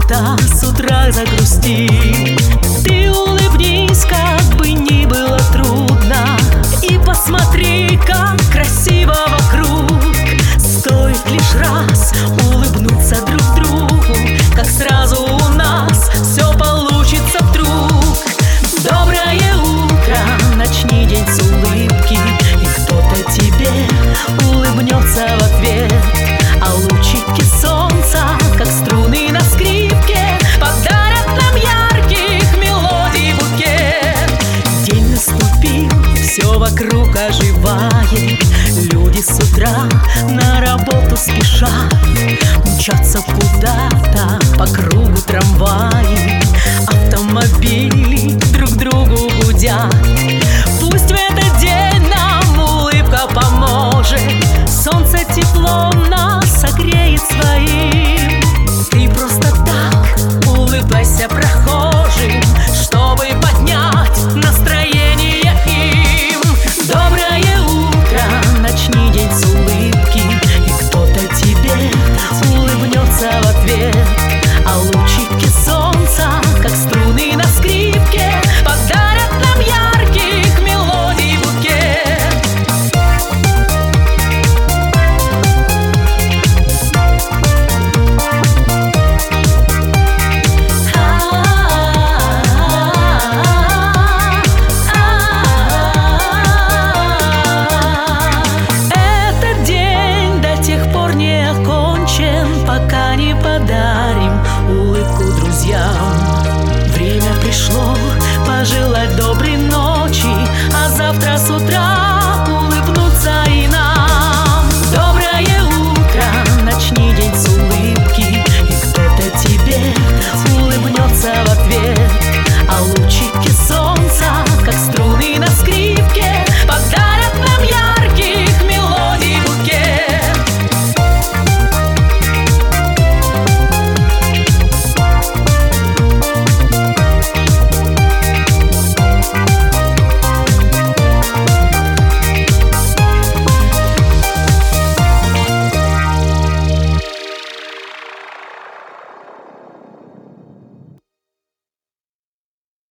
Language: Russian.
когда с утра загрусти, ты улыбнись, как бы ни было трудно, и посмотри, как красиво вокруг. Стоит лишь раз улыбнуться друг другу, как сразу у нас все получится вдруг. Доброе утро, начни день с улыбки, и кто-то тебе улыбнется в ответ. А лучики солнца, как струны на скрипке, подарят нам ярких мелодий букет. День наступил, все вокруг оживает, люди с утра на работу спешат, мчатся куда